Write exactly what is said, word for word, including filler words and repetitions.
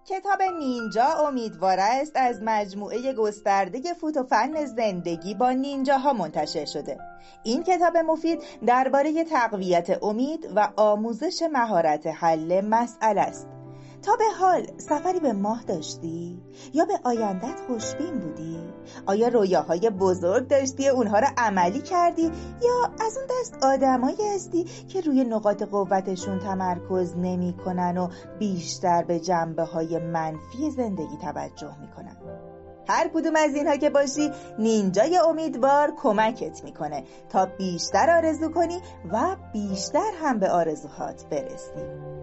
کتاب نینجا امیدوار است از مجموعه گسترده فوت و فن زندگی با نینجاها منتشر شده. این کتاب مفید درباره تقویت امید و آموزش مهارت حل مسئله است. تا به حال سفری به ماه داشتی؟ یا به آیندت خوشبین بودی؟ آیا رویاهای بزرگ داشتی اونها را عملی کردی؟ یا از اون دست آدمایی هستی که روی نقاط قوتشون تمرکز نمی کنن و بیشتر به جنبه های منفی زندگی توجه می کنن؟ هر کدوم از اینها که باشی، نینجای امیدوار کمکت میکنه تا بیشتر آرزو کنی و بیشتر هم به آرزوهات برسی.